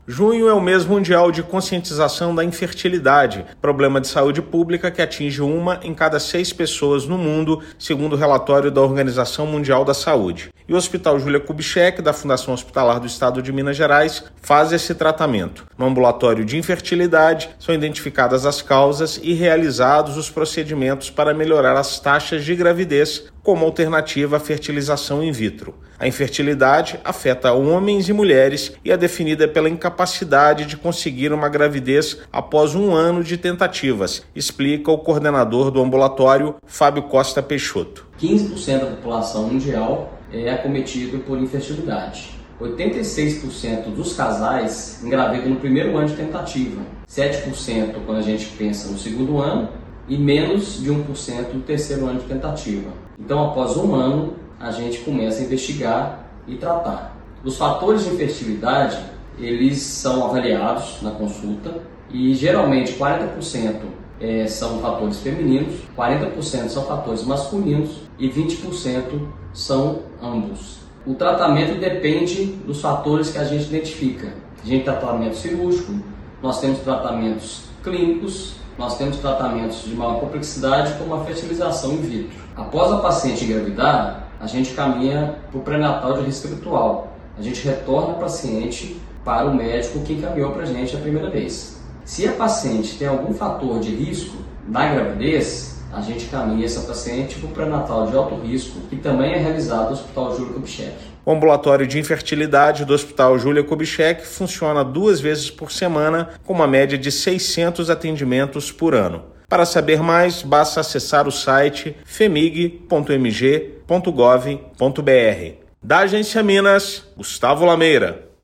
Junho é o mês mundial de conscientização da infertilidade, problema de saúde pública que atinge 1 em cada 6 pessoas no mundo, segundo o relatório da Organização Mundial da Saúde. E o Hospital Júlia Kubitschek, da Fundação Hospitalar do Estado de Minas Gerais, faz esse tratamento. No ambulatório de infertilidade, são identificadas as causas e realizados os procedimentos para melhorar as taxas de gravidez, como alternativa à fertilização in vitro. A infertilidade afeta homens e mulheres e é definida pela incapacidade de conseguir uma gravidez após 1 ano de tentativas, explica o coordenador do ambulatório, Fábio Costa Peixoto. 15% da população mundial é acometido por infertilidade. 86% dos casais engravidam no primeiro ano de tentativa, 7% quando a gente pensa no segundo ano e menos de 1% no terceiro ano de tentativa. Então, após 1 ano, a gente começa a investigar e tratar. Os fatores de infertilidade, eles são avaliados na consulta e geralmente 40% são fatores femininos, 40% são fatores masculinos e 20% são ambos. O tratamento depende dos fatores que a gente identifica. A gente tem tratamento cirúrgico, nós temos tratamentos clínicos, nós temos tratamentos de maior complexidade, como a fertilização in vitro. Após a paciente engravidar, a gente caminha para o pré-natal de risco habitual. A gente retorna a paciente para o médico que encaminhou para a gente a primeira vez. Se a paciente tem algum fator de risco na gravidez, a gente caminha essa paciente para o pré-natal de alto risco, que também é realizado no Hospital Júlia Kubitschek. O ambulatório de infertilidade do Hospital Júlia Kubitschek funciona 2 vezes por semana, com uma média de 600 atendimentos por ano. Para saber mais, basta acessar o site femig.mg.gov.br. Da Agência Minas, Gustavo Lameira.